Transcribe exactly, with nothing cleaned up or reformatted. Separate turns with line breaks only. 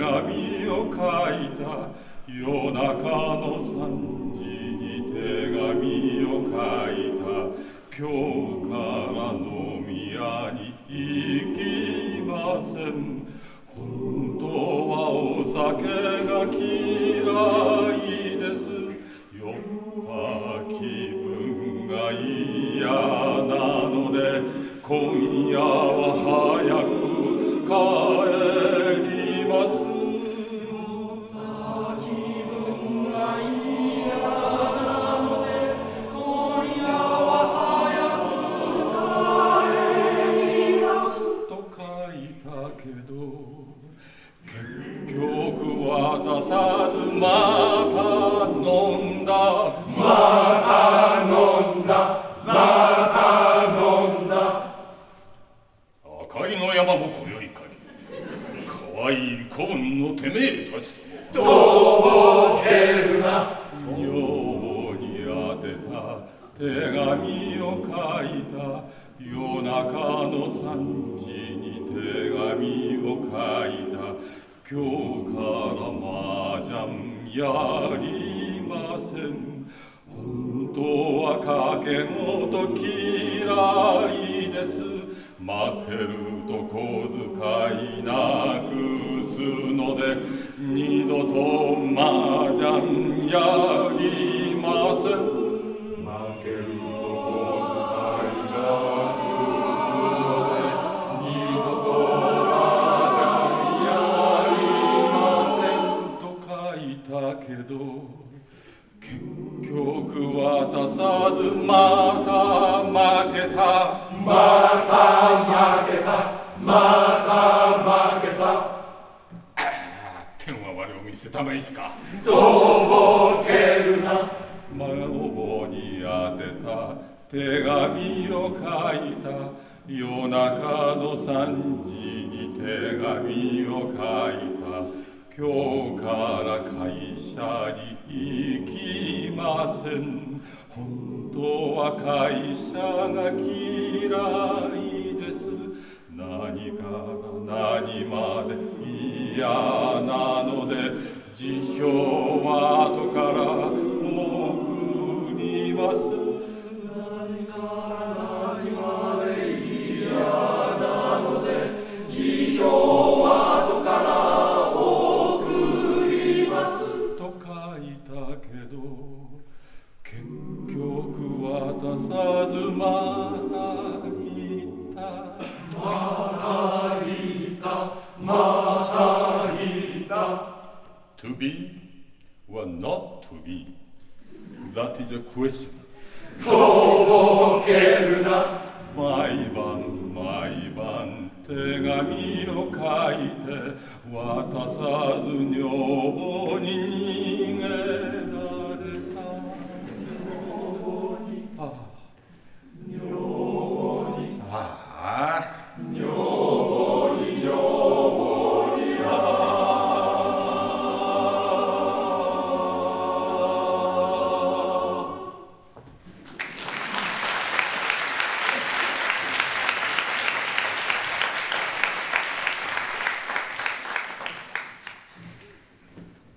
紙を書いた夜中の三時に手紙を書いた今日から飲み屋に行きません本当はお酒が嫌いです酔った気分が嫌なので今夜は早く帰ります酔った気分が嫌なので今夜は早く帰りますと書いたけど結局渡さずまた飲んだまた飲んだまた飲んだ赤いの山も今宵かり可愛い子分のてめえたちととぼけるな女房に当てた手紙を書いた夜中の三時に手紙を書いた今日から麻雀やりません本当は賭け事嫌いです負けると小遣いなくすので二度と麻雀やりません負けると小遣いなくすので二度と麻雀やりませんと書いたけど結局渡さずまた負けたまた負けたまた負けた天は我を見捨てたまえしかとぼけるな孫に当てた手紙を書いた夜中の三時に手紙を書いた今日から会社に行きません本当は会社が嫌いです何から何まで嫌なので辞表は後から送ります何から何まで嫌なので辞表は後からけど結局渡さずまた言ったまた言ったまた言った To be or not to be That is a question とぼけるな毎晩毎晩手紙を書いて渡さず女房に